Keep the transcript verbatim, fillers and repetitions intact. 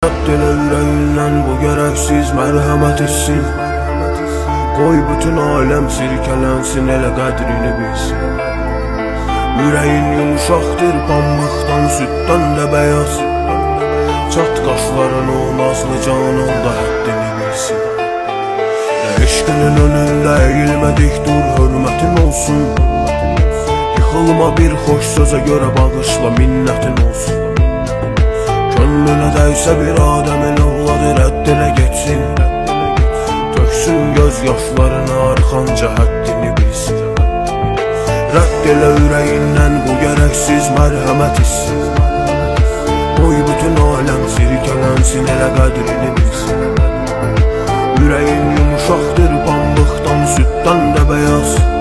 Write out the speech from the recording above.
Dilə ürəyindən bu gərəksiz mərhəmət etsin. Qoy bütün aləm sirkələnsin, elə qədrini bilsin. Ürəyin yumuşaqdır pambıqdan, süddən də bəyaz. Çat qaşların o nazlı canan da həddini bilsin. Eşqinin önündə əyilmədik, dur hörmətin olsun. Yıxılma bir xoş sözə görə bağışla, minnətin olsun. Könlünə dəysə bir adəmin ovladı, rəddinə geçsin. Töksün göz yaşlarını, arxanca həddini bilsin. Rədd elə ürəyindən bu gərəksiz mərhəmət hissin. Qoy bütün aləm sirkələnsin, elə qədrini bilsin. Ürəyin yumuşaqdır pambıqdan, süddən də bəyaz.